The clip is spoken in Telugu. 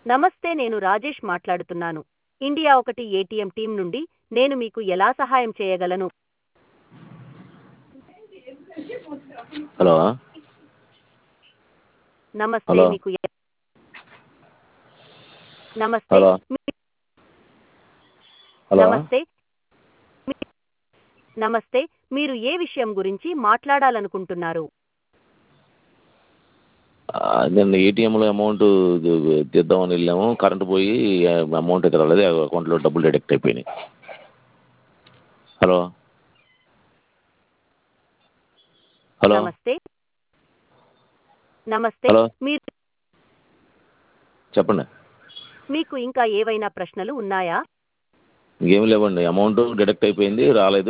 నమస్తే, నేను రాజేష్ మాట్లాడుతున్నాను. ఇండియా ఒకటి ఏటీఎం టీం నుండి. నేను మీకు ఎలా సహాయం చేయగలను? హలో నమస్తే హలో మీకు ఎ- నమస్తే హలో మీ- హలో నమస్తే మీ- నమస్తే, మీరు ఏ విషయం గురించి మాట్లాడాలనుకుంటున్నారు? నేను ఏటీఎంలో అమౌంట్ తీద్దామని వెళ్ళాము, కరెంట్ పోయి అమౌంట్ అయితే రాలేదు, అకౌంట్లో డబ్బులు డిడక్ట్ అయిపోయినాయి. హలో హలో నమస్తే నమస్తే హలో మీరు చెప్పండి. మీకు ఇంకా ఏవైనా ప్రశ్నలు ఉన్నాయా? ఇంకేం లేవండి, అమౌంట్ డిడక్ట్ అయిపోయింది, రాలేదు.